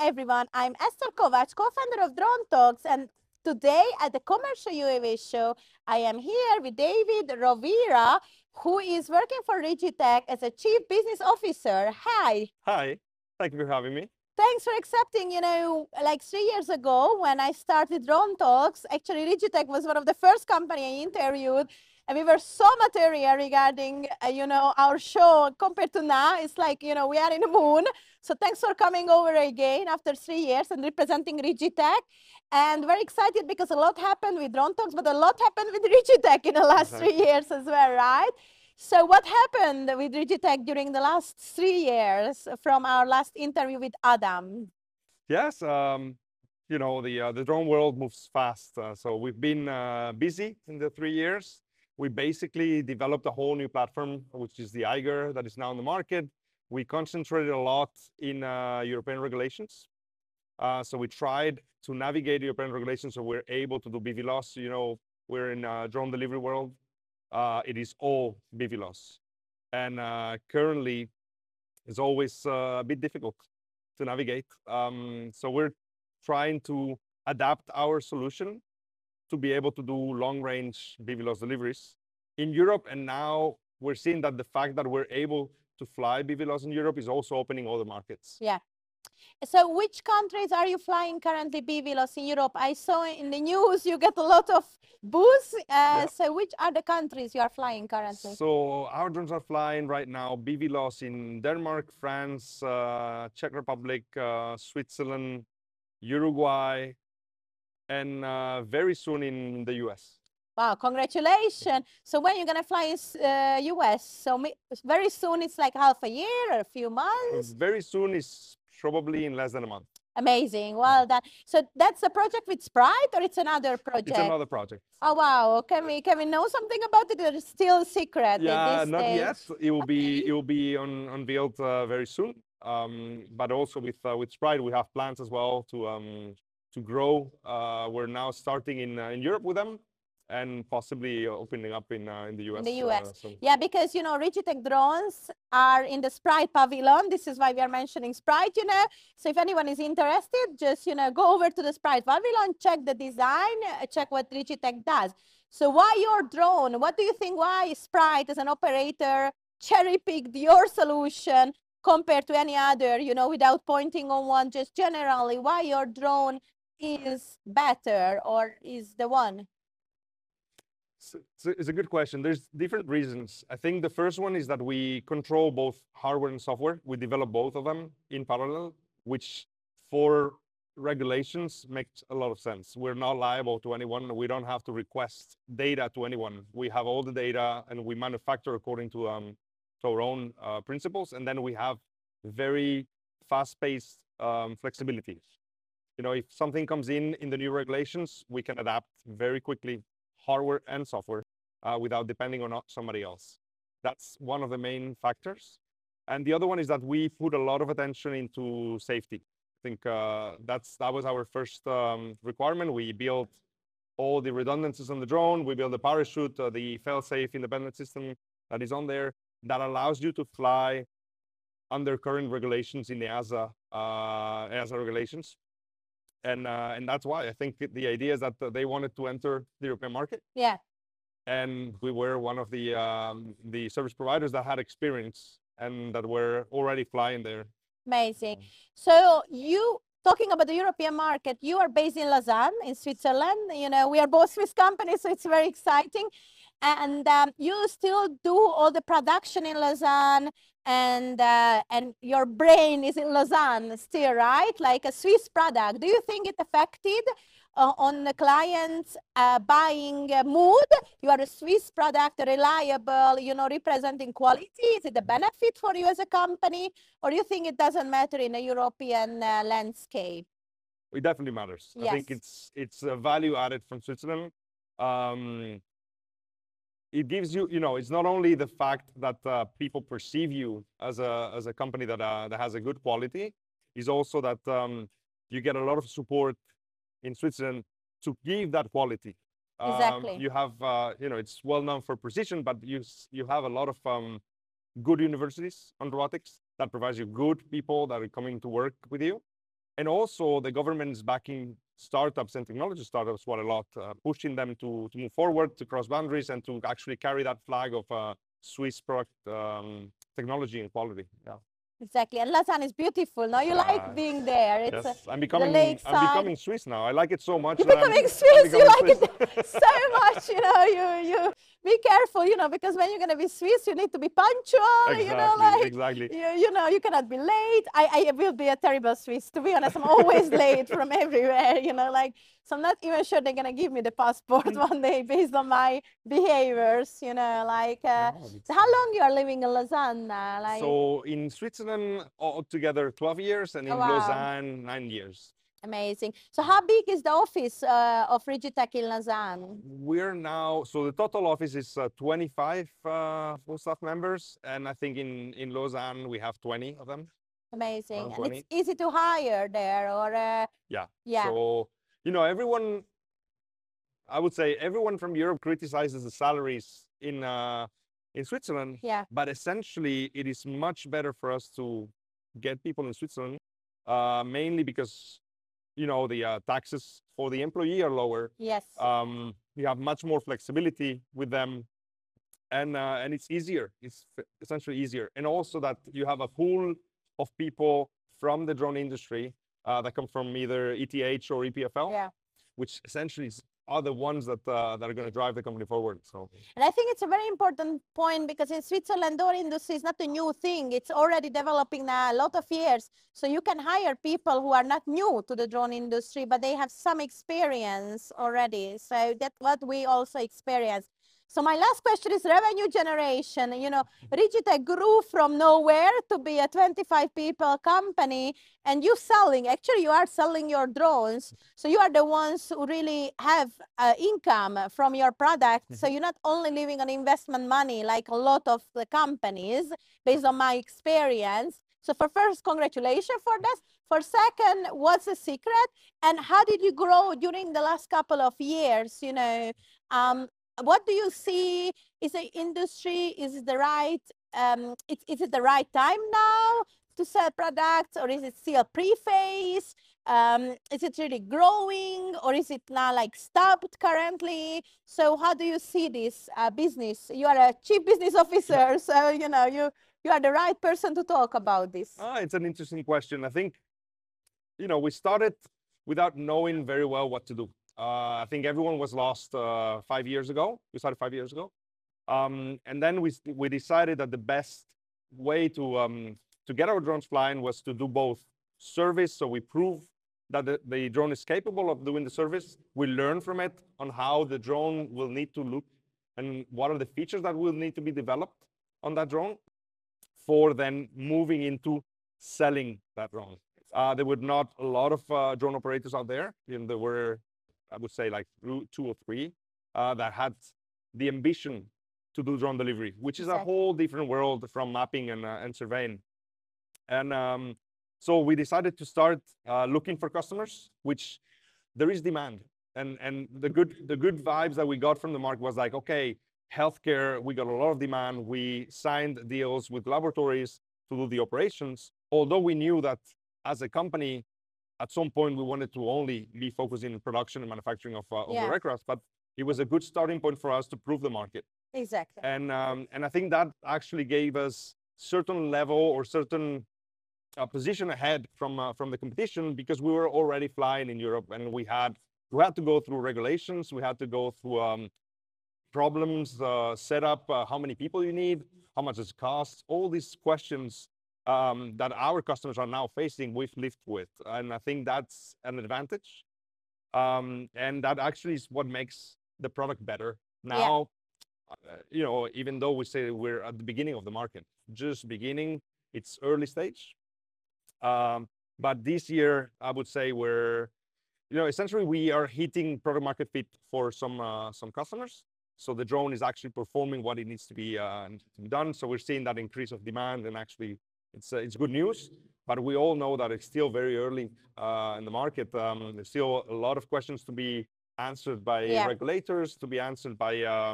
everyone. I'm Esther Kovac, co-founder of Drone Talks, and today at the Commercial UAV show, I am here with David Rovira, who is working for Rigitech as a Chief Business Officer. Hi. Hi, thank you for having me. Thanks for accepting. Like 3 years ago when I started Drone Talks, actually Rigitech was one of the first company I interviewed, and we were so material regarding, our show compared to now. It's like, we are in the moon. So thanks for coming over again after 3 years and representing Rigitech. And very excited because a lot happened with Drone Talks, but a lot happened with Rigitech in the last 3 years as well, right? So what happened with Rigitech during the last 3 years from our last interview with Adam? Yes, the drone world moves fast. So we've been busy in the 3 years. We basically developed a whole new platform, which is the Eiger, that is now in the market. We concentrated a lot in European regulations. So we tried to navigate European regulations so we're able to do BVLOS. We're in drone delivery world. It is all BVLOS. And currently, it's always a bit difficult to navigate. So we're trying to adapt our solution to be able to do long-range BVLOS deliveries in Europe. And now we're seeing that the fact that we're able to fly BVLOS in Europe is also opening other markets. Yeah. So which countries are you flying currently BVLOS in Europe? I saw in the news you get a lot of booths. So which are the countries you are flying currently? So our drones are flying right now BVLOS in Denmark, France, Czech Republic, Switzerland, Uruguay, and very soon in the US. Wow, congratulations. So when you're going to fly in US? So very soon, it's like half a year or a few months? Very soon is probably in less than a month. Amazing. Well done. So that's a project with Sprite or it's another project? It's another project. Oh, wow. Can we know something about it or it's still secret? Yeah, at this not stage? yet. It will be unveiled very soon. But also with Sprite, we have plans as well to grow. We're now starting in Europe with them, and possibly opening up in the US. In the US. Yeah, because, Rigitech drones are in the Sprite pavilion. This is why we are mentioning Sprite, So if anyone is interested, just, go over to the Sprite pavilion, check the design, check what Rigitech does. So why your drone? What do you think, why Sprite as an operator cherry-picked your solution compared to any other, without pointing on one, just generally, why your drone is better or is the one? It's a good question. There's different reasons. I think the first one is that we control both hardware and software. We develop both of them in parallel, which for regulations makes a lot of sense. We're not liable to anyone. We don't have to request data to anyone. We have all the data and we manufacture according to our own principles. And then we have very fast-paced flexibility. If something comes in the new regulations, we can adapt very quickly, hardware and software, without depending on somebody else. That's one of the main factors. And the other one is that we put a lot of attention into safety. I think that was our first requirement. We built all the redundancies on the drone. We built the parachute, the fail-safe independent system that is on there that allows you to fly under current regulations in the EASA regulations. And that's why I think the idea is that they wanted to enter the European market. Yeah. And we were one of the service providers that had experience and that were already flying there. Amazing. So talking about the European market, you are based in Lausanne, in Switzerland. We are both Swiss companies, so it's very exciting. And you still do all the production in Lausanne, and your brain is in Lausanne still, right? Like a Swiss product. Do you think it affected on the clients' buying mood? You are a Swiss product, reliable, representing quality. Is it a benefit for you as a company, or do you think it doesn't matter in a European landscape? It definitely matters. Yes. I think it's a value added from Switzerland. It gives you, it's not only the fact that people perceive you as a company that has a good quality, is also that you get a lot of support in Switzerland to give that quality. Exactly. You have, it's well known for precision, but you have a lot of good universities on robotics that provides you good people that are coming to work with you. And also the government is backing startups and technology startups quite a lot, pushing them to move forward, to cross boundaries, and to actually carry that flag of Swiss product technology and quality. Yeah. Exactly. And Lausanne is beautiful. Now you like being there. It's Yes, I'm the becoming lakeside. Swiss now. I like it so much You're that becoming I'm Swiss. You becoming like Swiss. it so much. You be careful, because when you're gonna be Swiss, you need to be punctual. Exactly, exactly. You cannot be late. I will be a terrible Swiss, to be honest. I'm always late from everywhere. So I'm not even sure they're gonna give me the passport one day based on my behaviors. So how long you are living in Lausanne? So in Switzerland, altogether 12 years, and Oh, in wow. Lausanne, 9 years. Amazing. So how big is the office of Rigitech in Lausanne? We're now, so the total office is 25 full staff members, and I think in Lausanne we have 20 of them. Amazing. Around And 20. it's easy to hire there, or Yeah. yeah. So, everyone, I would say everyone from Europe criticizes the salaries in Switzerland, Yeah. but essentially it is much better for us to get people in Switzerland, mainly because the taxes for the employee are lower. Yes. You have much more flexibility with them, and it's easier. It's essentially easier, and also that you have a pool of people from the drone industry that come from either ETH or EPFL, Yeah. which essentially are the ones that are going to drive the company forward. So, And I think it's a very important point, because in Switzerland, drone industry is not a new thing. It's already developing a lot of years. So you can hire people who are not new to the drone industry, but they have some experience already. So that's what we also experience. So my last question is revenue generation. Rigitech grew from nowhere to be a 25 people company, and actually you are selling your drones. So you are the ones who really have income from your product. So you're not only living on investment money like a lot of the companies, based on my experience. So for first, congratulations for this. For second, what's the secret? And how did you grow during the last couple of years? What do you see? Is the industry, is it the right, is it the right time now to sell products, or is it still pre-phase? Is it really growing, or is it now like stopped currently? So how do you see this business? You are a chief business officer, so you are the right person to talk about this. it's an interesting question. I think, we started without knowing very well what to do. I think everyone was lost 5 years ago. We started 5 years ago. And then we decided that the best way to get our drones flying was to do both service. So we prove that the drone is capable of doing the service. We learn from it on how the drone will need to look and what are the features that will need to be developed on that drone for then moving into selling that drone. There were not a lot of drone operators out there. There were, I would say, like 2 or 3 that had the ambition to do drone delivery, which is a whole different world from mapping and surveying. And so we decided to start looking for customers, which there is demand. And the good vibes that we got from the market was like, okay, healthcare, we got a lot of demand. We signed deals with laboratories to do the operations, although we knew that as a company, at some point we wanted to only be focusing on production and manufacturing of the aircraft, but it was a good starting point for us to prove the market. Exactly. And I think that actually gave us certain level or certain position ahead from the competition, because we were already flying in Europe, and we had to go through regulations, we had to go through problems, set up, how many people you need, how much does it cost, all these questions that our customers are now facing, we've lived with. And I think that's an advantage. And that actually is what makes the product better. Now, even though we say we're at the beginning of the market, just beginning, it's early stage. But this year, I would say essentially we are hitting product market fit for some customers. So the drone is actually performing what it needs to be done. So we're seeing that increase of demand, and actually it's good news. But we all know that it's still very early in the market. There's still a lot of questions to be answered by regulators, to be answered by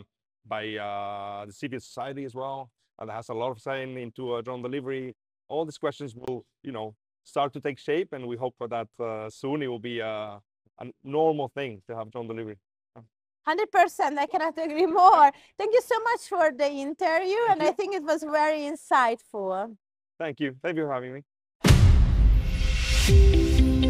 the civil society as well. That has a lot of say into drone delivery. All these questions will, start to take shape, and we hope for that soon it will be a normal thing to have drone delivery. 100%, I cannot agree more. Thank you so much for the interview, and I think it was very insightful. Thank you for having me.